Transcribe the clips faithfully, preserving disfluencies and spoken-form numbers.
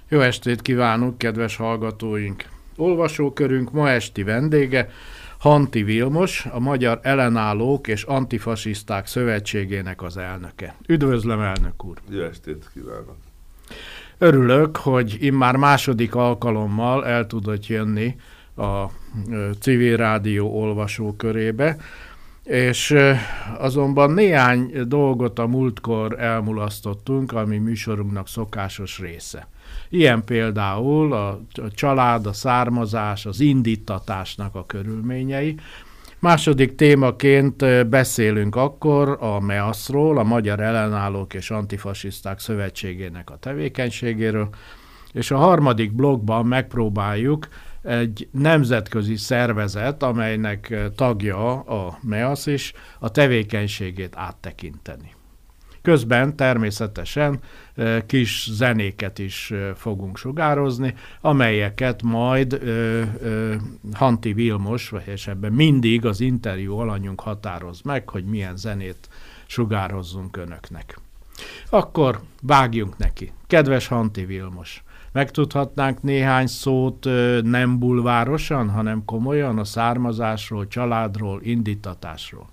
Jó estét kívánunk, kedves hallgatóink! Olvasókörünk ma esti vendége Hanti Vilmos, a Magyar Ellenállók és Antifasiszták Szövetségének az elnöke. Üdvözlöm, elnök úr! Jó estét kívánok! Örülök, hogy immár második alkalommal el tudott jönni a civil rádió olvasókörébe, és azonban néhány dolgot a múltkor elmulasztottunk, ami műsorunknak szokásos része. Ilyen például a család, a származás, az indítatásnak a körülményei. Második témaként beszélünk akkor a measzról, a Magyar Ellenállók és Antifasiszták Szövetségének a tevékenységéről, és a harmadik blokkban megpróbáljuk egy nemzetközi szervezet, amelynek tagja a measz is, a tevékenységét áttekinteni. Közben természetesen kis zenéket is fogunk sugározni, amelyeket majd ö, ö, Hanti Vilmos, vagy ebben mindig az interjú alanyunk határoz meg, hogy milyen zenét sugározzunk önöknek. Akkor vágjunk neki. Kedves Hanti Vilmos, megtudhatnánk néhány szót nem bulvárosan, hanem komolyan a származásról, családról, indítatásról?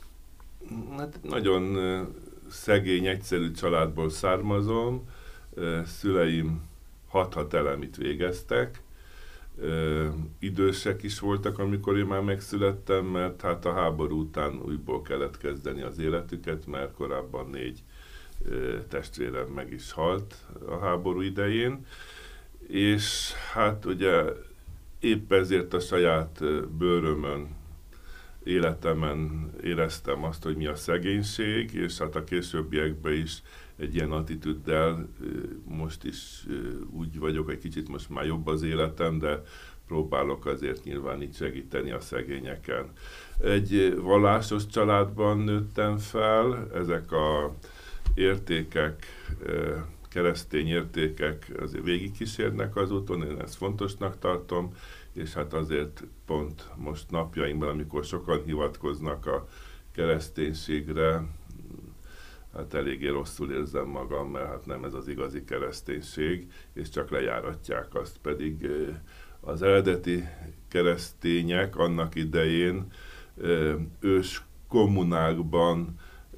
Hát nagyon szegény, egyszerű családból származom. Szüleim hat-hat elemit végeztek. Idősek is voltak, amikor én már megszülettem, mert hát a háború után újból kellett kezdeni az életüket, mert korábban négy testvérem meg is halt a háború idején. És hát ugye épp ezért a saját bőrömön, életemen éreztem azt, hogy mi a szegénység, és hát a későbbiekben is egy ilyen attitűddel most is úgy vagyok, egy kicsit most már jobb az életem, de próbálok azért nyilván így segíteni a szegényeken. Egy vallásos családban nőttem fel, ezek a értékek, keresztény értékek azért végigkísérnek az úton, én ezt fontosnak tartom, és hát azért pont most napjainkban, amikor sokan hivatkoznak a kereszténységre, hát eléggé rosszul érzem magam, mert hát nem ez az igazi kereszténység, és csak lejáratják azt, pedig az eredeti keresztények annak idején ős kommunákban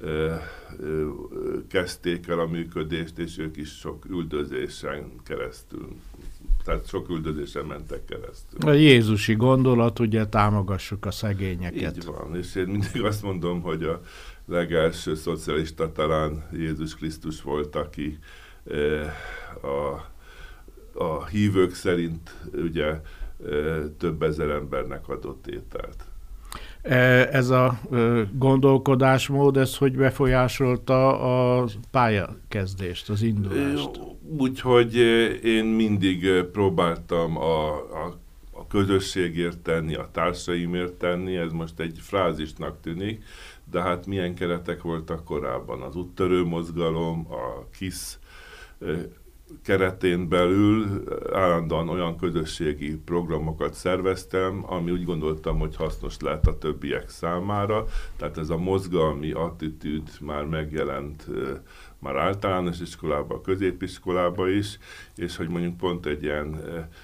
kezdték el a működést, és ők is sok üldözésen keresztül, tehát sok üldözésen mentek keresztül. A jézusi gondolat, ugye támogassuk a szegényeket. Így van, és én mindig azt mondom, hogy a legelső szocialista talán Jézus Krisztus volt, aki a, a hívők szerint ugye több ezer embernek adott ételt. Ez a gondolkodásmód, ez hogy befolyásolta a pályakezdést, az indulást? Úgyhogy én mindig próbáltam a, a, a közösségért tenni, a társaimért tenni, ez most egy frázisnak tűnik, de hát milyen keretek voltak korábban? Az úttörő mozgalom, a KISZ keretén belül állandóan olyan közösségi programokat szerveztem, ami úgy gondoltam, hogy hasznos lehet a többiek számára. Tehát ez a mozgalmi attitűd már megjelent már általános iskolában, középiskolában is, és hogy mondjuk pont egy ilyen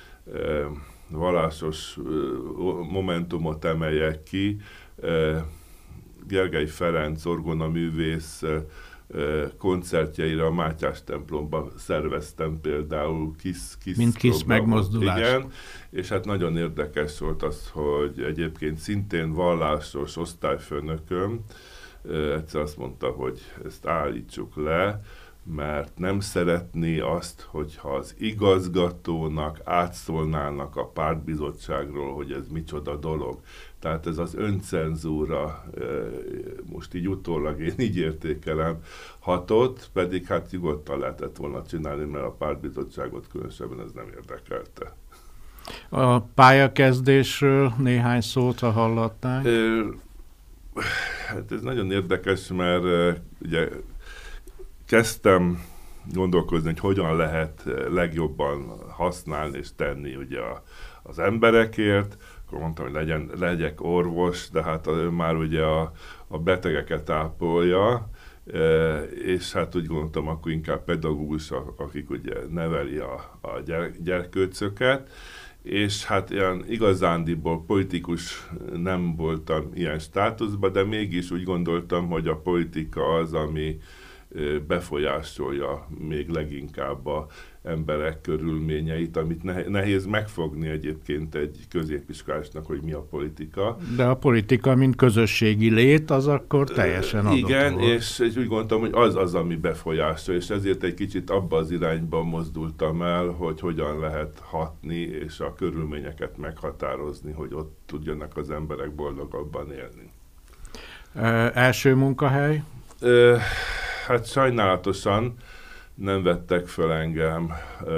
vallásos momentumot emeljek ki. Gergely Ferenc orgonaművész koncertjeire a Mátyás templomban szerveztem például KISZ, KISZ mint KISZ megmozdulás. Igen, és hát nagyon érdekes volt az, hogy egyébként szintén vallásos osztályfőnököm egyszer azt mondta, hogy ezt állítsuk le, mert nem szeretné azt, hogyha az igazgatónak átszólnának a pártbizottságról, hogy ez micsoda dolog. Tehát ez az öncenzúra, most így utólag én így értékelem, hatott, pedig hát nyugodtan lehetett volna csinálni, mert a pártbizottságot különösebben ez nem érdekelte. A pályakezdésről néhány szót, ha hallottál? Hát ez nagyon érdekes, mert ugye kezdtem gondolkozni, hogy hogyan lehet legjobban használni és tenni ugye a, az emberekért. Akkor mondtam, hogy legyen, legyek orvos, de hát ő már ugye a, a betegeket ápolja, és hát úgy gondoltam, akkor inkább pedagógus, akik ugye neveli a, a gyere, gyerkőcöket, és hát ilyen igazándiból politikus nem voltam ilyen státuszban, de mégis úgy gondoltam, hogy a politika az, ami befolyásolja még leginkább a emberek körülményeit, amit nehéz megfogni egyébként egy középiskolásnak, hogy mi a politika. De a politika, mint közösségi lét, az akkor teljesen adott Igen, volt. És, és úgy gondoltam, hogy az az, ami befolyásolja, és ezért egy kicsit abba az irányba mozdultam el, hogy hogyan lehet hatni, és a körülményeket meghatározni, hogy ott tudjanak az emberek boldogabban élni. Ö, első munkahely? Ö, hát sajnálatosan nem vettek föl engem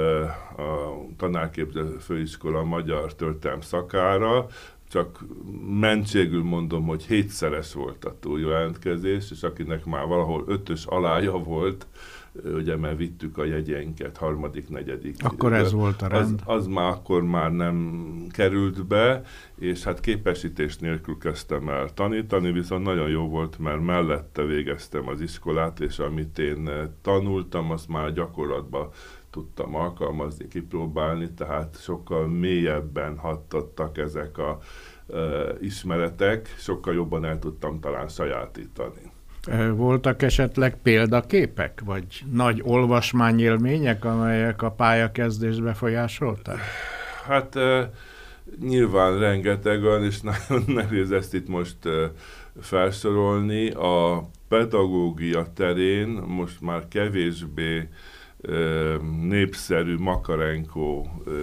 a tanárképző főiskola magyar történelem szakára, csak mentségül mondom, hogy hétszeres volt a túljelentkezés, és akinek már valahol ötös alája volt, ugye, mert vittük a jegyeinket, harmadik, negyedik. Akkor ez volt a rend. Az, az már akkor már nem került be, és hát képesítés nélkül kezdtem el tanítani, viszont nagyon jó volt, mert mellette végeztem az iskolát, és amit én tanultam, azt már gyakorlatban tudtam alkalmazni, kipróbálni, tehát sokkal mélyebben hattattak ezek a uh, ismeretek, sokkal jobban el tudtam talán sajátítani. Voltak esetleg példaképek, vagy nagy olvasmányélmények, amelyek a pályakezdést befolyásolták? Hát uh, nyilván rengeteg van, és nagyon nehéz ezt itt most uh, felsorolni. A pedagógia terén most már kevésbé uh, népszerű Makarenko uh,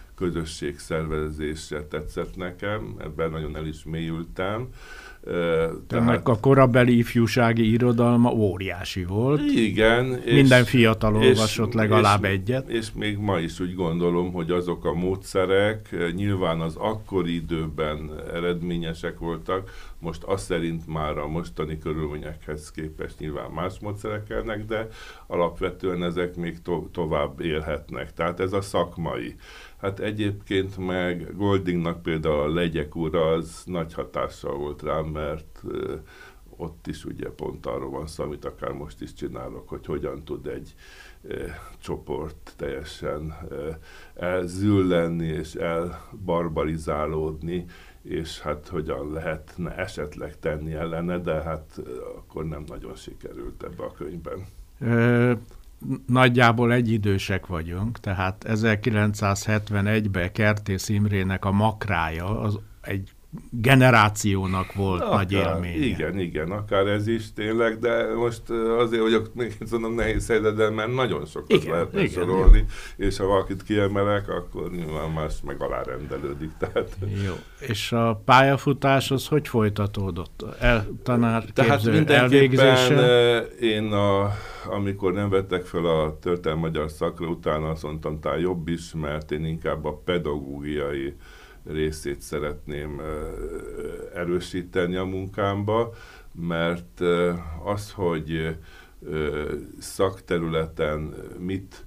közösségszervezésre tetszett nekem, ebben nagyon el is mélyültem. Tehát a korabeli ifjúsági irodalma óriási volt. Igen. Minden és, fiatal olvasott és, legalább és, egyet. És még ma is úgy gondolom, hogy azok a módszerek nyilván az akkori időben eredményesek voltak, most azt szerint már a mostani körülményekhez képest nyilván más módszerek kellnek, de alapvetően ezek még to- tovább élhetnek. Tehát ez a szakmai. Hát egyébként meg Goldingnak például a Legyek ura az nagy hatással volt rám, mert ö, ott is ugye pont arról van szó, amit akár most is csinálok, hogy hogyan tud egy ö, csoport teljesen ö, elzüllenni és elbarbarizálódni, és hát hogyan lehetne esetleg tenni ellene, de hát ö, akkor nem nagyon sikerült ebbe a könyvben. Ö- Nagyjából egyidősek vagyunk, tehát ezerkilencszázhetvenegyben Kertész Imrének a Makrája az egy generációnak volt akár, nagy élménye. Igen, igen, akár ez is tényleg, de most azért vagyok még mondom nehéz helyzetben, mert nagyon sokat igen, lehetne sorolni, igen. És ha valakit kiemelek, akkor nyilván más meg alárendelődik. Tehát. Jó, és a pályafutás az hogy folytatódott? El, tanárképző elvégzéssel? Én a, amikor nem vettek fel a történelmi magyar szakra, utána azt mondtam, talán jobb is, mert én inkább a pedagógiai részét szeretném erősíteni a munkámba, mert az, hogy szakterületen mit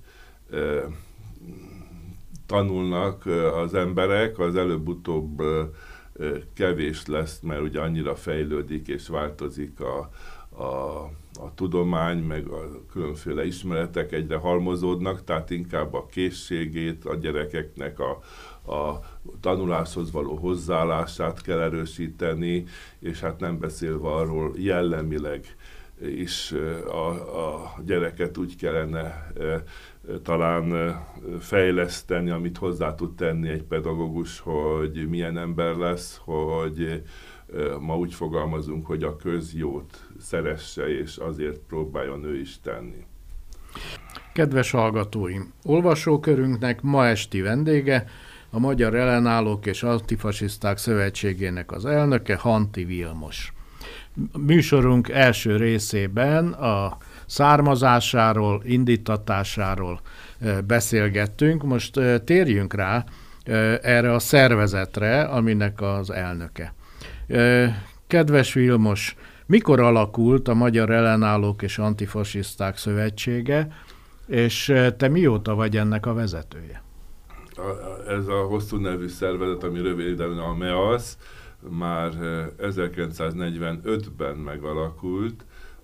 tanulnak az emberek, az előbb-utóbb kevés lesz, mert ugye annyira fejlődik és változik a, a, a tudomány, meg a különféle ismeretek egyre halmozódnak, tehát inkább a készségét a gyerekeknek a a tanuláshoz való hozzáállását kell erősíteni, és hát nem beszélve arról jellemileg is a, a gyereket úgy kellene e, talán fejleszteni, amit hozzá tud tenni egy pedagógus, hogy milyen ember lesz, hogy e, ma úgy fogalmazunk, hogy a közjót szeresse, és azért próbáljon ő is tenni. Kedves hallgatóim, olvasókörünknek ma esti vendége a Magyar Ellenállók és Antifasiszták Szövetségének az elnöke, Hanti Vilmos. Műsorunk első részében a származásáról, indítatásáról beszélgettünk. Most térjünk rá erre a szervezetre, aminek az elnöke. Kedves Vilmos, mikor alakult a Magyar Ellenállók és Antifasiszták Szövetsége, és te mióta vagy ennek a vezetője? Ez a hosszú nevű szervezet, ami röviden a MEASZ, már ezerkilencszáznegyvenötben megalakult,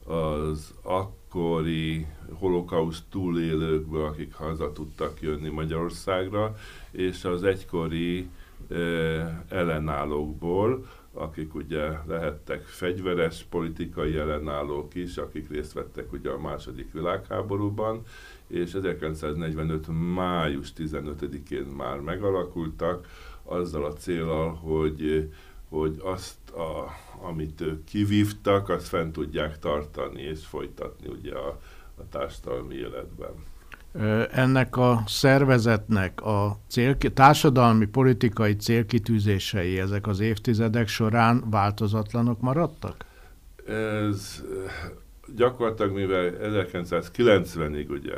az akkori holokauszt túlélőkből, akik haza tudtak jönni Magyarországra, és az egykori ellenállókból, akik ugye lehettek fegyveres politikai ellenállók is, akik részt vettek ugye a második világháborúban, és ezerkilencszáznegyvenöt. május tizenötödikén már megalakultak, azzal a céllal, hogy, hogy azt, a, amit ők kivívtak, azt fent tudják tartani és folytatni ugye a, a társadalmi életben. Ennek a szervezetnek a cél, társadalmi, politikai célkitűzései ezek az évtizedek során változatlanok maradtak? Ez gyakorlatilag, mivel ezerkilencszázkilencvenig ugye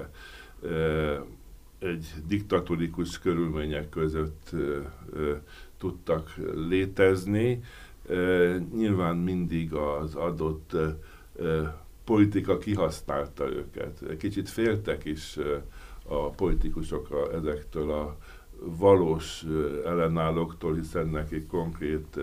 egy diktatórikus körülmények között tudtak létezni, nyilván mindig az adott politika kihasználta őket. Kicsit féltek is a politikusok ezektől a valós ellenállóktól, hiszen nekik konkrét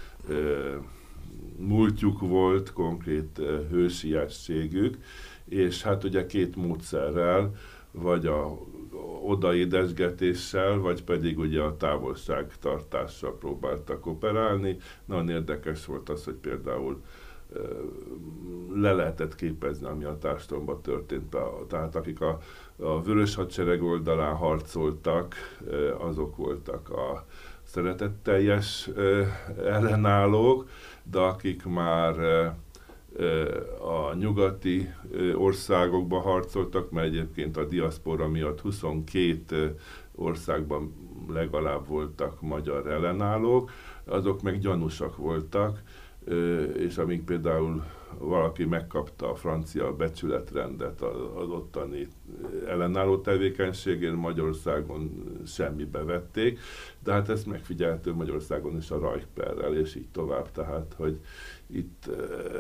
múltjuk volt, konkrét hősiességük, és hát ugye két módszerrel, vagy a odaédesgetéssel, vagy pedig ugye a távolságtartással próbáltak operálni. Nagyon érdekes volt az, hogy például le lehetett képezni, ami a társadalomban történt. Tehát akik a, a Vörös Hadsereg oldalán harcoltak, azok voltak a szeretetteljes ellenállók, de akik már a nyugati országokban harcoltak, mert egyébként a diaszpora miatt huszonkét országban legalább voltak magyar ellenállók, azok meg gyanúsak voltak, és amíg például valaki megkapta a francia becsületrendet az ottani ellenálló tevékenységén, Magyarországon semmibe vették, de hát ezt megfigyeltő Magyarországon is a Reichsperrel, és így tovább, tehát, hogy itt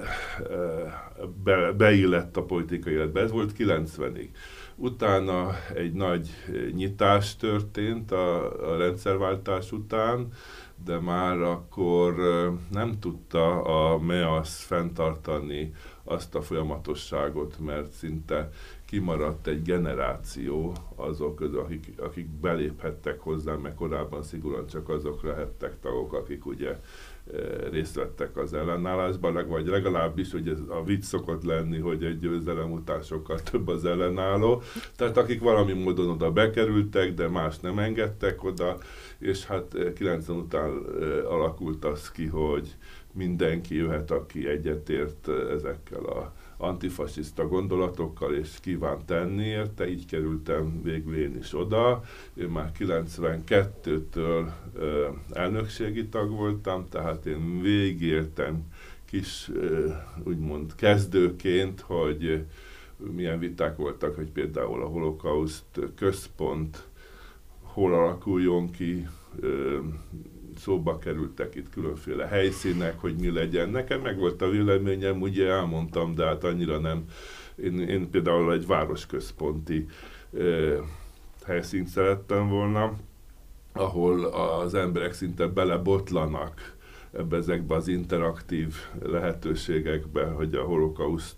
be, beillett a politikai életbe. Ez volt kilencvenig. Utána egy nagy nyitás történt a, a rendszerváltás után, de már akkor nem tudta a MEASZ fenntartani azt a folyamatosságot, mert szinte kimaradt egy generáció azok közül, akik, akik beléphettek hozzá, mert korábban szigorúan csak azok lehettek tagok, akik ugye részt vettek az ellenállásban, vagy legalábbis, hogy ez a vicc szokott lenni, hogy egy győzelem után sokkal több az ellenálló. Tehát akik valami módon oda bekerültek, de más nem engedtek oda, és hát kilencven után alakult az ki, hogy mindenki jöhet, aki egyetért ezekkel a antifasiszta gondolatokkal, és kíván tenni érte, így kerültem végül én is oda. Én már kilencvenkettőtől ö, elnökségi tag voltam, tehát én végigértem kis, ö, úgymond kezdőként, hogy milyen viták voltak, hogy például a holokauszt központ hol alakuljon ki, ö, szóba kerültek itt különféle helyszínek, hogy mi legyen. Nekem meg volt a véleményem, ugye elmondtam, de hát annyira nem. Én, én például egy városközponti ö, helyszínt szerettem volna, ahol az emberek szinte belebotlanak ebbe ezekbe az interaktív lehetőségekbe, hogy a holokauszt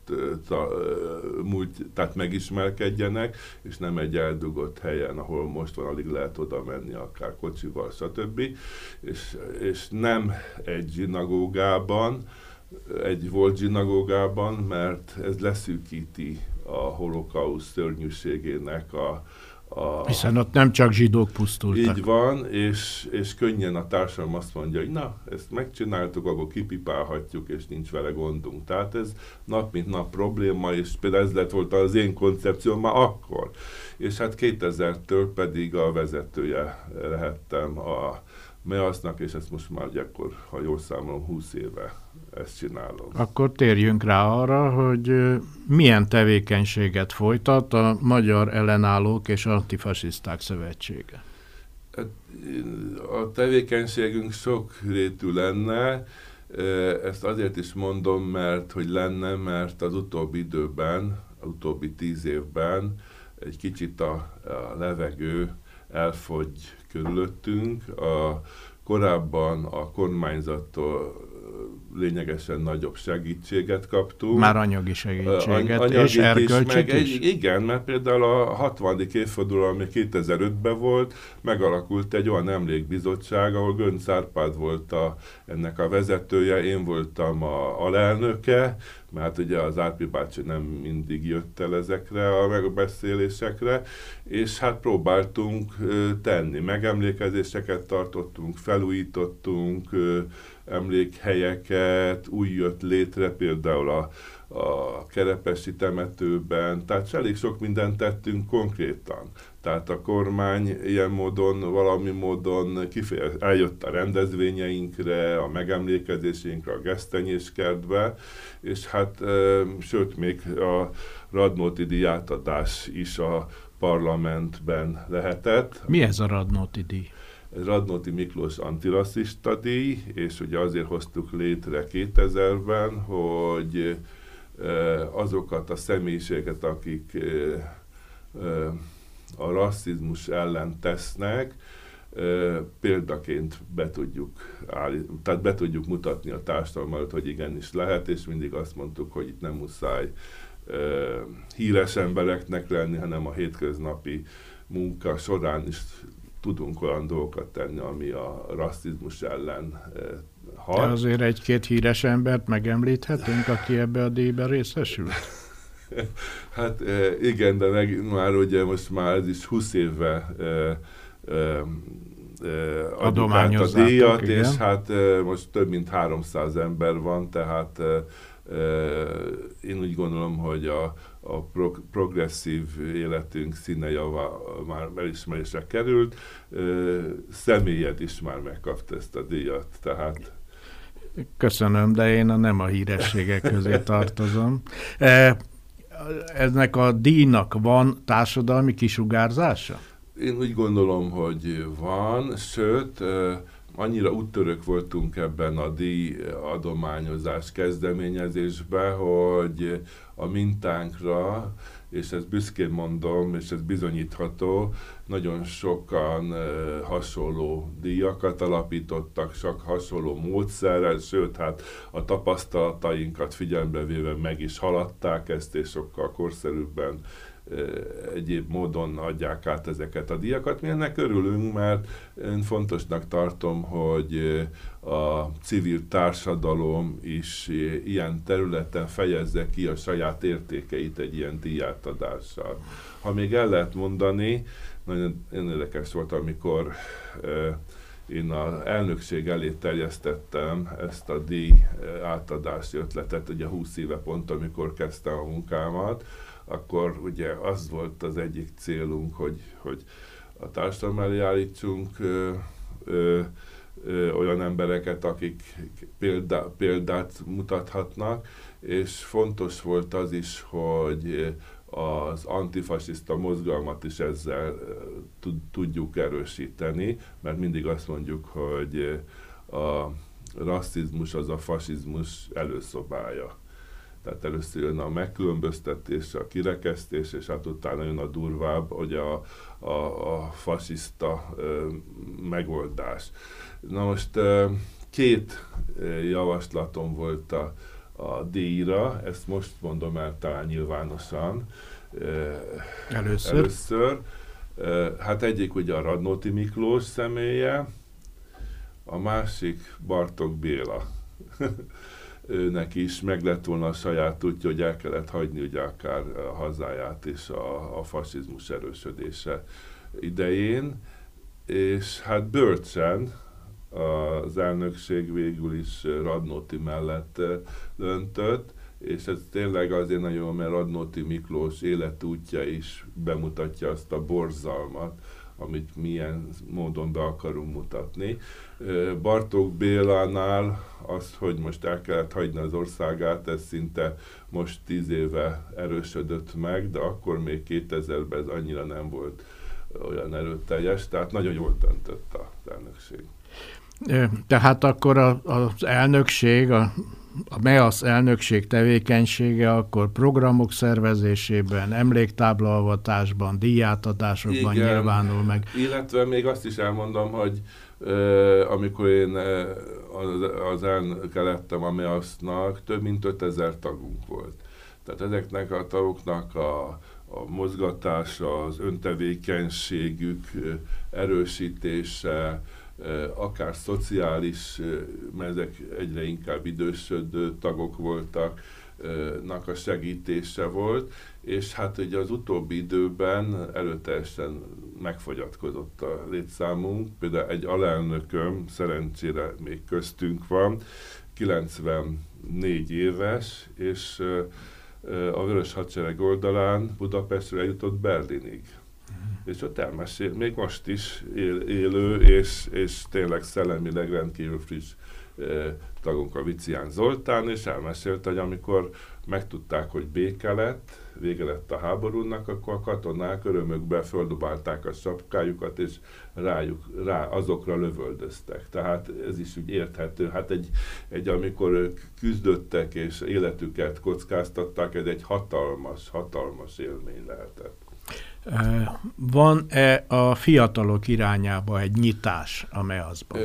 múlt, tehát megismerkedjenek, és nem egy eldugott helyen, ahol most van, alig lehet oda menni, akár kocsival, stb. És, és nem egy zsinagógában, egy volt zsinagógában, mert ez leszűkíti a holokauszt szörnyűségének a A, Hiszen ott nem csak zsidók pusztultak. Így van, és, és könnyen a társadalom azt mondja, hogy na, ezt megcsináltuk, akkor kipipálhatjuk, és nincs vele gondunk. Tehát ez nap mint nap probléma, és például ez lett volt az én koncepcióm már akkor. És hát kétezertől pedig a vezetője lehettem a MEASZ-nak, és ezt most már gyakor, ha jól számolom, húsz éve ezt csinálom. Akkor térjünk rá arra, hogy milyen tevékenységet folytat a Magyar Ellenállók és Antifasiszták Szövetsége. A tevékenységünk sokrétű lenne, ezt azért is mondom, mert hogy lenne, mert az utóbbi időben, az utóbbi tíz évben egy kicsit a, a levegő elfogy körülöttünk, a korábban a kormányzattól lényegesen nagyobb segítséget kaptunk. Már anyagi segítséget, Anyagi és erkölcsöt is? Meg, igen, mert például a hatvadik évforduló, ami kétezer-ötben volt, megalakult egy olyan emlékbizottság, ahol Gönc Árpád volt a, ennek a vezetője, én voltam a alelnöke, mert ugye az Árpi bácsi nem mindig jött el ezekre a megbeszélésekre, és hát próbáltunk tenni, megemlékezéseket tartottunk, felújítottunk, emlékhelyeket, új jött létre, például a, a Kerepesi temetőben, tehát elég sok mindent tettünk konkrétan. Tehát a kormány ilyen módon, valami módon kifejez, eljött a rendezvényeinkre, a megemlékezésünkre, a Gesztenyéskertbe, és hát, e, sőt, még a Radnóti díj átadás is a parlamentben lehetett. Mi ez a Radnóti díj? Radnóti Miklós antirasszista díj, és ugye azért hoztuk létre kétezerben, hogy azokat a személyiséget, akik a rasszizmus ellen tesznek, példaként be tudjuk, állít, tehát be tudjuk mutatni a társadalmat, hogy igenis lehet, és mindig azt mondtuk, hogy itt nem muszáj híres embereknek lenni, hanem a hétköznapi munka során is tudunk olyan dolgokat tenni, ami a rasszizmus ellen eh, hat. De azért egy-két híres embert megemlíthetünk, aki ebbe a díjba részesült? Hát eh, igen, de meg, már ugye most már ez is húsz éve eh, eh, adjuk át a díjat, igen. És hát eh, most több mint háromszáz ember van, tehát eh, én úgy gondolom, hogy a, a prog- progresszív életünk színe java már elismerésre került, személyed is már megkapta ezt a díjat, tehát... Köszönöm, de én a nem a hírességek közé tartozom. Ennek a díjnak van társadalmi kisugárzása? Én úgy gondolom, hogy van, sőt, annyira úttörők voltunk ebben a díj adományozás kezdeményezésben, hogy a mintánkra, és ezt büszkén mondom, és ez bizonyítható, nagyon sokan hasonló díjakat alapítottak, sok hasonló módszerrel, sőt, hát a tapasztalatainkat figyelembe véve meg is haladták ezt, és sokkal korszerűbben egyéb módon adják át ezeket a díjakat. Mi ennek örülünk, mert én fontosnak tartom, hogy a civil társadalom is ilyen területen fejezze ki a saját értékeit egy ilyen díjátadással. Ha még el lehet mondani, nagyon érdekes volt, amikor én az elnökség elé terjesztettem ezt a díj átadási ötletet, ugye húsz éve pont, amikor kezdtem a munkámat, akkor ugye az volt az egyik célunk, hogy, hogy a társadalom elé állítsunk ö, ö, ö, olyan embereket, akik példá, példát mutathatnak, és fontos volt az is, hogy az antifasiszta mozgalmat is ezzel tudjuk erősíteni, mert mindig azt mondjuk, hogy a rasszizmus az a fasizmus előszobája. Tehát először jön a megkülönböztetés, a kirekesztés, és hát utána jön a durvább, hogy a, a, a fasiszta ö, megoldás. Na most ö, két javaslatom volt a, a díjra, ezt most mondom el talán nyilvánosan. Ö, először? először. Ö, hát egyik ugye a Radnóti Miklós személye, a másik Bartók Béla. Őnek is meg lett volna a saját útja, hogy el kellett hagyni ugye akár a hazáját és a, a fasizmus erősödése idején, és hát bölcsen az elnökség végül is Radnóti mellett döntött, és ez tényleg azért nagyon jó, mert Radnóti Miklós életútja is bemutatja azt a borzalmat, amit milyen módon be akarunk mutatni. Bartók Bélánál az, hogy most el kellett hagyni az országát, ez szinte most tíz éve erősödött meg, de akkor még kétezerben ez annyira nem volt olyan erőteljes, tehát nagyon jól döntött az elnökség. Tehát akkor a, az elnökség, a, a MEASZ elnökség tevékenysége akkor programok szervezésében, emléktáblaalvatásban, díjátadásokban igen, nyilvánul meg. Illetve még azt is elmondom, hogy amikor én az, az elnöke lettem a measznak, több mint ötezer tagunk volt. Tehát ezeknek a tagoknak a, a mozgatása, az öntevékenységük erősítése, akár szociális, mert ezek egyre inkább idősödő tagok voltak, nak a segítése volt, és hát ugye az utóbbi időben előteljesen megfogyatkozott a létszámunk. Például egy alelnököm, szerencsére még köztünk van, kilencvennégy éves, és a Vörös Hadsereg oldalán Budapestre jutott Berlinig. És ott elmesél, még most is él, élő, és, és tényleg szellemileg rendkívül friss eh, tagunk a Vicián Zoltán, és elmesélte, hogy amikor megtudták, hogy béke lett, vége lett a háborúnak, akkor a katonák örömökbe földobálták a sapkájukat, és rájuk, rá azokra lövöldöztek. Tehát ez is úgy érthető. Hát egy, egy amikor ők küzdöttek, és életüket kockáztatták, ez egy hatalmas, hatalmas élmény lehetett. Van-e a fiatalok irányába egy nyitás a measzban?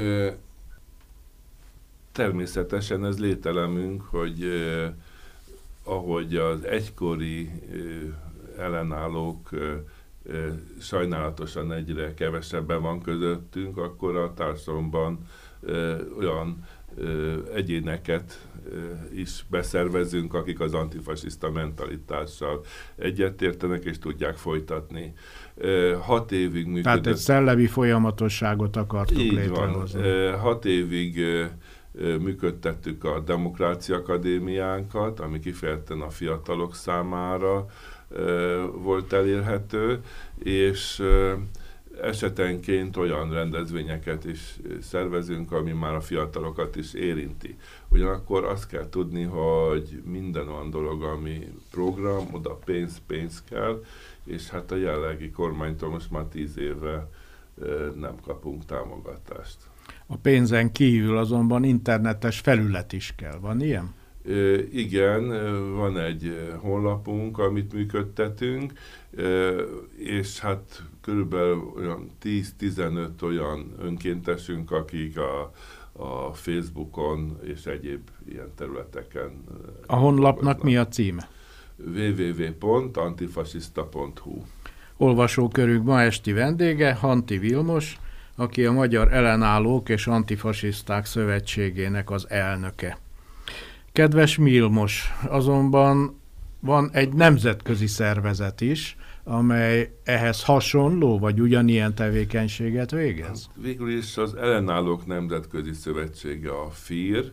Természetesen ez lételemünk, hogy eh, ahogy az egykori eh, ellenállók eh, eh, sajnálatosan egyre kevesebben van közöttünk, akkor a társadalomban eh, olyan eh, egyéneket eh, is beszervezünk, akik az antifasiszta mentalitással egyetértenek és tudják folytatni. Eh, hat évig működött. Tehát egy szellemi folyamatosságot akartuk Így létrehozni. Van. Eh, hat évig eh, működtettük a Demokrácia Akadémiánkat, ami kifejezetten a fiatalok számára volt elérhető, és esetenként olyan rendezvényeket is szervezünk, ami már a fiatalokat is érinti. Ugyanakkor azt kell tudni, hogy minden olyan dolog, ami program, oda pénz, pénz kell, és hát a jelenlegi kormánytól most már tíz éve nem kapunk támogatást. A pénzen kívül azonban internetes felület is kell. Van ilyen? E, igen, van egy honlapunk, amit működtetünk, e, és hát körülbelül olyan tíz-tizenöt olyan önkéntesünk, akik a, a Facebookon és egyéb ilyen területeken. A honlapnak mi a címe? double-u double-u double-u pont antifasiszta pont hu. Olvasókörünk ma esti vendége Hanti Vilmos, aki a Magyar Ellenállók és Antifasiszták Szövetségének az elnöke. Kedves Vilmos, azonban van egy nemzetközi szervezet is, amely ehhez hasonló, vagy ugyanilyen tevékenységet végez? Végül is az Ellenállók Nemzetközi Szövetsége, a FIR,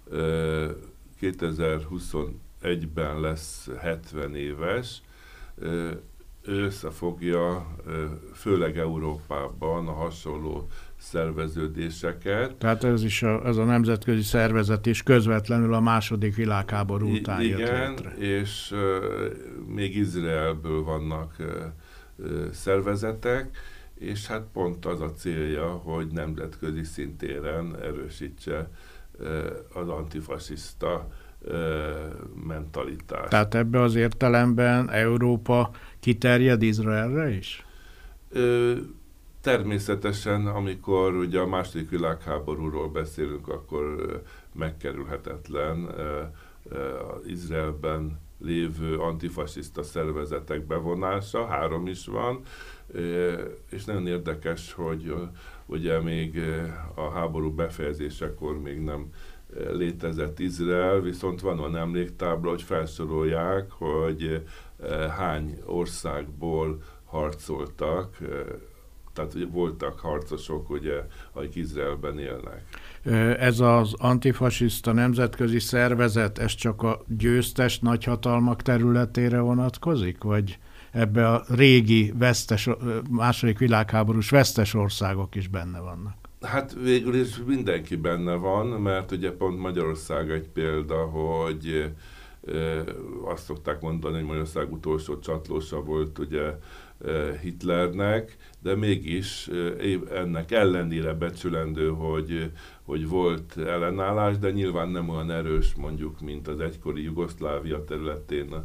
kétezer-huszonegyben lesz hetven éves, összefogja főleg Európában a hasonló szerveződéseket. Tehát ez is a, ez a nemzetközi szervezet is közvetlenül a második világháború után I- jött igen, létre. És uh, még Izraelből vannak uh, uh, szervezetek, és hát pont az a célja, hogy nemzetközi szintéren erősítse uh, az antifasiszta uh, mentalitást. Tehát ebbe az értelemben Európa kiterjed Izraelre is? Ö, természetesen, amikor ugye a második világháborúról beszélünk, akkor ö, megkerülhetetlen ö, ö, az Izraelben lévő antifasiszta szervezetek bevonása, három is van, ö, és nagyon érdekes, hogy ö, ugye még ö, a háború befejezésekor még nem létezett Izrael, viszont van olyan emléktábla, hogy felsorolják, hogy hány országból harcoltak, tehát ugye voltak harcosok, ugye, akik Izraelben élnek. Ez az antifasiszta nemzetközi szervezet, ez csak a győztes nagyhatalmak területére vonatkozik, vagy ebbe a régi vesztes, második világháborús vesztes országok is benne vannak? Hát végül is mindenki benne van, mert ugye pont Magyarország egy példa, hogy e, azt szokták mondani, hogy Magyarország utolsó csatlósa volt ugye e, Hitlernek, de mégis e, ennek ellenére becsülendő, hogy, hogy volt ellenállás, de nyilván nem olyan erős mondjuk, mint az egykori Jugoszlávia területén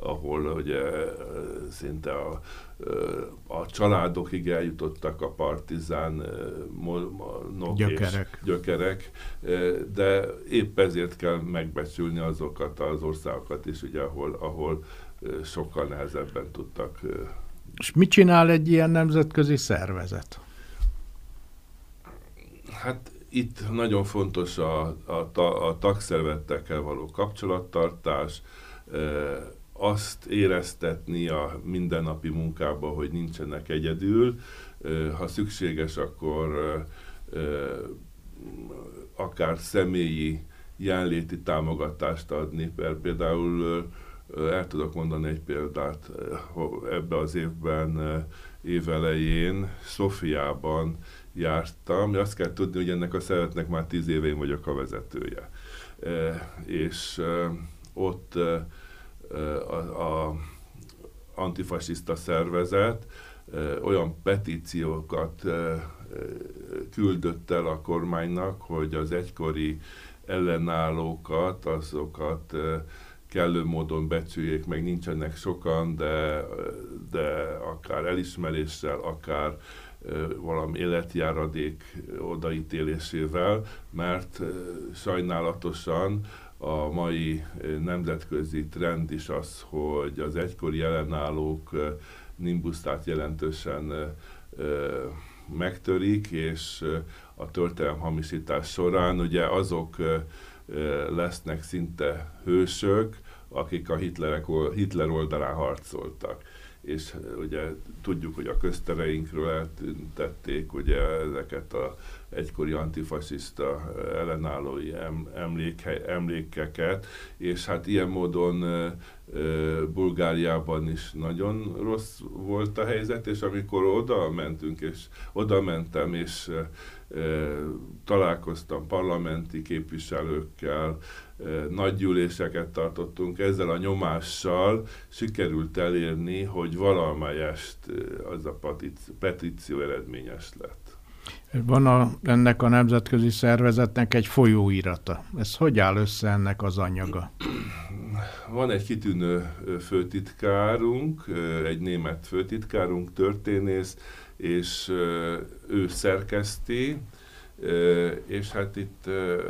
ahol ugye szinte a, a családokig eljutottak a partizánok gyökerek. és gyökerek, de épp ezért kell megbecsülni azokat az országokat is, ugye, ahol, ahol sokkal nehezebben tudtak. És mit csinál egy ilyen nemzetközi szervezet? Hát itt nagyon fontos a, a, a tagszervezetekkel való kapcsolattartás, azt éreztetni a mindennapi munkába, hogy nincsenek egyedül. Ha szükséges, akkor akár személyi jelenléti támogatást adni. Például el tudok mondani egy példát, ebbe az évben, évelején Szofiában jártam. Azt kell tudni, hogy ennek a szervezetnek már tíz éve én vagyok a vezetője. És ott a, a antifasiszta szervezet olyan petíciókat küldött el a kormánynak, hogy az egykori ellenállókat, azokat kellő módon becsüljék meg, nincsenek sokan, de, de akár elismeréssel, akár valami életjáradék odaítélésével, mert sajnálatosan a mai nemzetközi trend is az, hogy az egykori ellenállók nimbuszát jelentősen megtörik, és a történelemhamisítás során ugye azok lesznek szinte hősök, akik a Hitlerek, Hitler oldalán harcoltak. És ugye tudjuk, hogy a köztereinkről eltüntették ugye ezeket a egykori antifasiszta ellenállói emléke, emlékeket, és hát ilyen módon e, e, Bulgáriában is nagyon rossz volt a helyzet, és amikor oda mentünk, és oda mentem, és e, e, találkoztam parlamenti képviselőkkel, e, nagy gyűléseket tartottunk, ezzel a nyomással sikerült elérni, hogy valamelyest az a petíció eredményes lett. Van a, ennek a nemzetközi szervezetnek egy folyóirata. Ez hogy áll össze ennek az anyaga? Van egy kitűnő főtitkárunk, egy német főtitkárunk, történész, és ő szerkeszti, és hát itt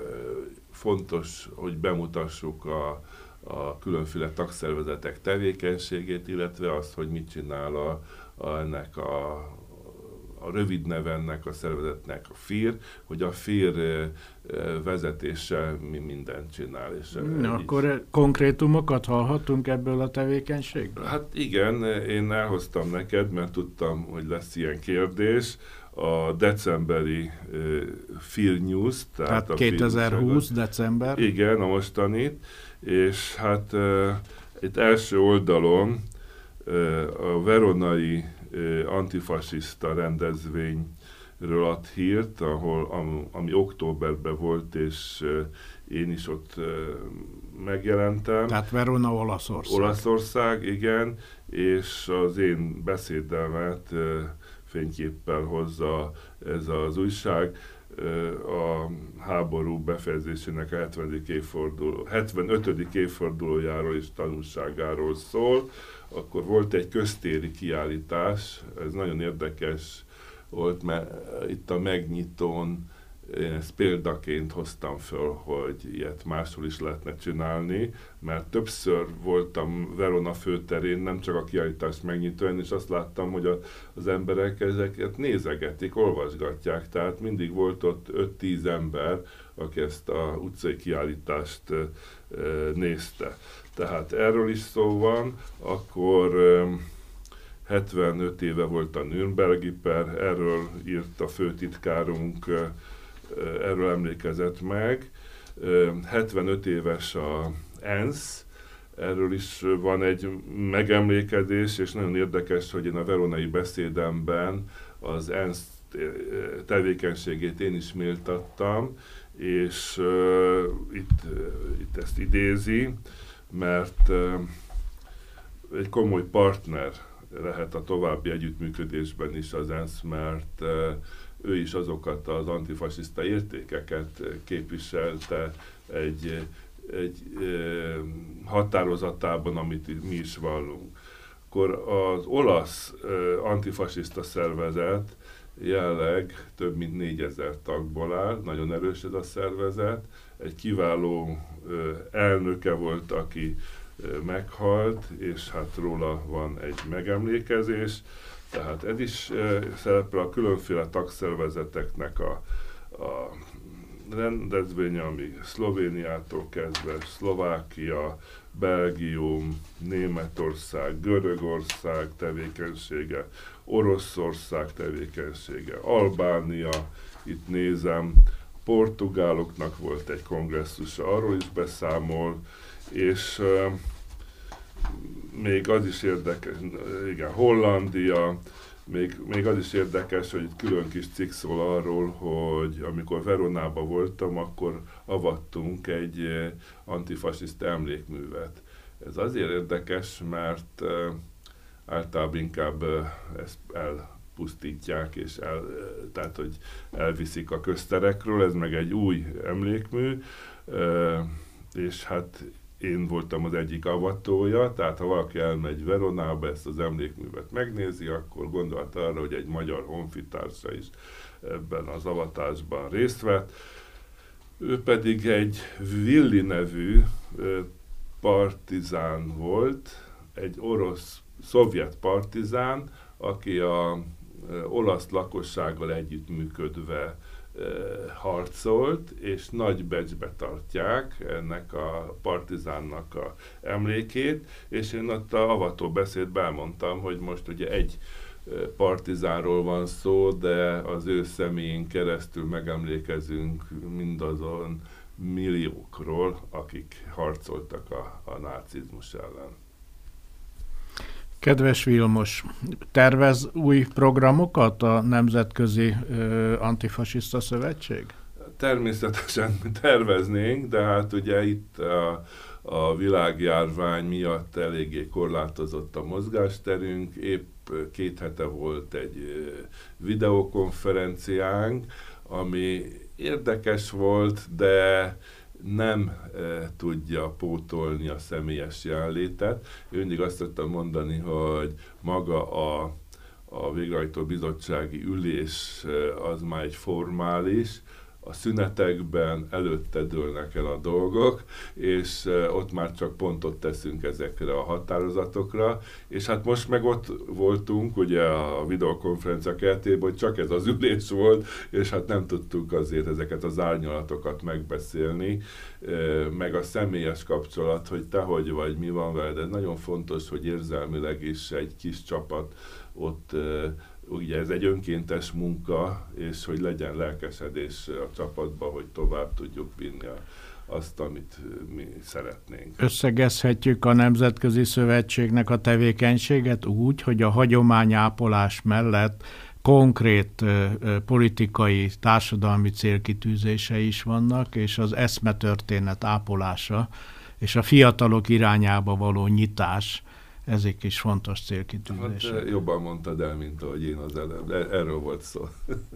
fontos, hogy bemutassuk a, a különféle tagszervezetek tevékenységét, illetve azt, hogy mit csinál a, a, ennek a a rövid neve ennek a szervezetnek a FIR, hogy a FIR vezetése mi mindent csinál. És Na, akkor konkrétumokat hallhatunk ebből a tevékenységből? Hát igen, én elhoztam neked, mert tudtam, hogy lesz ilyen kérdés. A decemberi uh, FIR News, tehát, tehát a kétezer-húsz FIR, december. Igen, a mostanit, és hát uh, itt első oldalon uh, a veronai antifasiszta rendezvényről ad hírt, ahol, ami, ami októberben volt, és én is ott megjelentem. Tehát Verona, Olaszország. Olaszország, igen, és az én beszédemet fényképpel hozza ez az újság. A háború befejezésének a hetvenedik évforduló, hetvenötödik évfordulójáról és tanulságáról szól. Akkor volt egy köztéri kiállítás, ez nagyon érdekes volt, mert itt a megnyitón én ezt példaként hoztam föl, hogy ilyet máshol is lehetne csinálni, mert többször voltam Verona főterén, nem csak a kiállítás megnyitóan, és azt láttam, hogy a, az emberek ezeket nézegetik, olvasgatják, tehát mindig volt ott öt-tíz ember, aki ezt a utcai kiállítást e, nézte. Tehát erről is szó van, akkor e, hetvenöt éve volt a Nürnbergi per, erről írt a főtitkárunk, e, erről emlékezett meg. hetvenöt éves a ENSZ, erről is van egy megemlékezés, és nagyon érdekes, hogy én a veronai beszédemben az ENSZ tevékenységét én is méltattam, és uh, itt, uh, itt ezt idézi, mert uh, egy komoly partner lehet a további együttműködésben is az ENSZ, mert uh, ő is azokat az antifasiszta értékeket képviselte egy egy határozatában, amit mi is vallunk. Akkor az olasz antifasiszta szervezet jelenleg több mint négyezer tagból áll, nagyon erős ez a szervezet. Egy kiváló elnöke volt, aki meghalt, és hát róla van egy megemlékezés. Tehát ez is szerepel a különféle tagszervezeteknek a, a rendezvénye, ami Szlovéniától kezdve Szlovákia, Belgium, Németország, Görögország tevékenysége, Oroszország tevékenysége, Albánia, itt nézem, portugáloknak volt egy kongresszusa, arról is beszámol, és uh, még az is érdekes, igen, Hollandia, még, még az is érdekes, hogy itt külön kis cikk szól arról, hogy amikor Veronában voltam, akkor avattunk egy uh, antifasiszta emlékművet. Ez azért érdekes, mert uh, általában inkább uh, ezt elpusztítják, és el, uh, tehát, hogy elviszik a közterekről, ez meg egy új emlékmű, uh, és hát én voltam az egyik avatója, tehát ha valaki elmegy Veronába, ezt az emlékművet megnézi, akkor gondolt arra, hogy egy magyar honfitársa is ebben az avatásban részt vett. Ő pedig egy Willi nevű partizán volt, egy orosz, szovjet partizán, aki a olasz lakossággal együttműködve harcolt, és nagy becsbe tartják ennek a partizánnak a emlékét, és én ott a avató beszédben elmondtam, hogy most ugye egy partizánról van szó, de az ő személyén keresztül megemlékezünk mindazon milliókról, akik harcoltak a, a nácizmus ellen. Kedves Vilmos, tervez új programokat a Nemzetközi ö, Antifasiszta Szövetség? Természetesen terveznénk, de hát ugye itt a, a világjárvány miatt eléggé korlátozott a mozgásterünk. Épp két hete volt egy videokonferenciánk, ami érdekes volt, de nem e, tudja pótolni a személyes jelenlétet. Én mindig azt tudtam mondani, hogy maga a, a végrehajtó bizottsági ülés e, az már egy formális, a szünetekben előtte dőlnek el a dolgok, és ott már csak pontot teszünk ezekre a határozatokra, és hát most meg ott voltunk, ugye a videokonferencia keretében, hogy csak ez az ülés volt, és hát nem tudtuk azért ezeket az árnyalatokat megbeszélni, meg a személyes kapcsolat, hogy te hogy vagy, mi van veled, ez nagyon fontos, hogy érzelmileg is egy kis csapat ott, ugye ez egy önkéntes munka, és hogy legyen lelkesedés a csapatban, hogy tovább tudjuk vinni a, azt, amit mi szeretnénk. Összegezhetjük a Nemzetközi Szövetségnek a tevékenységet úgy, hogy a hagyományápolás mellett konkrét ö, ö, politikai, társadalmi célkitűzése is vannak, és az eszmetörténet ápolása, és a fiatalok irányába való nyitás, ezek is fontos célkitűzések. Hát jobban mondtad el, mint ahogy én az előbb. Erről volt szó.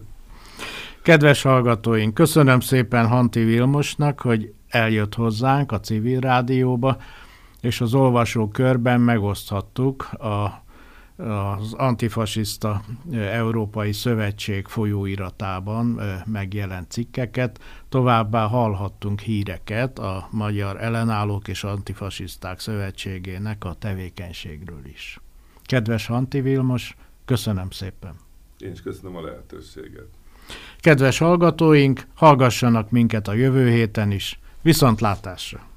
Kedves hallgatóink, köszönöm szépen Hanti Vilmosnak, hogy eljött hozzánk a Civil Rádióba, és az olvasókörben megoszthattuk a, az Antifasiszta Európai Szövetség folyóiratában megjelent cikkeket, továbbá hallhattunk híreket a Magyar Ellenállók és Antifasiszták Szövetségének a tevékenységről is. Kedves Hanti Vilmos, köszönöm szépen! Én is köszönöm a lehetőséget. Kedves hallgatóink, hallgassanak minket a jövő héten is. Viszontlátásra!